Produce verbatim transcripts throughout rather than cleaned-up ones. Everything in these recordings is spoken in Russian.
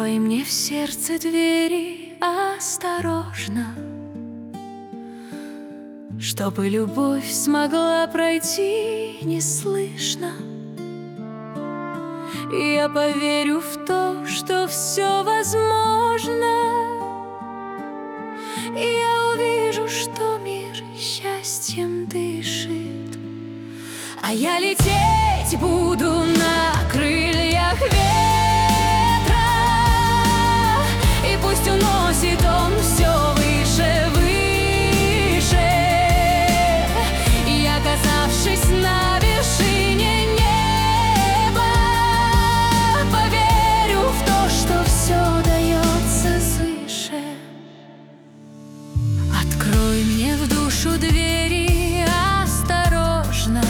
Открой мне в сердце двери осторожно, чтобы любовь смогла пройти неслышно. Я поверю в то, что все возможно. Я увижу, что мир счастьем дышит, а я лететь буду на крыльях ветра. И пусть уносит он все выше, выше. И оказавшись на вершине неба, поверю в то, что все дается свыше. Открой мне в душу двери осторожно,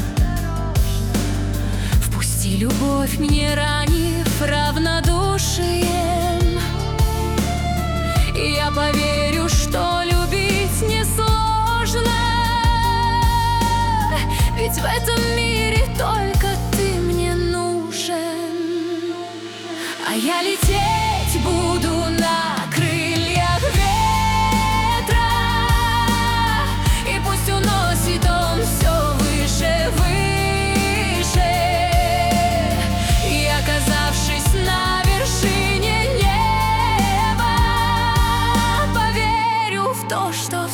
впусти любовь, мне ранив равнодушием. Я поверю, что любить несложно, ведь в этом мире только ты мне нужен. А я лететь буду на крыльях ветра. И пусть уносит он все выше, выше. И оказавшись на вершине неба, поверю в то, что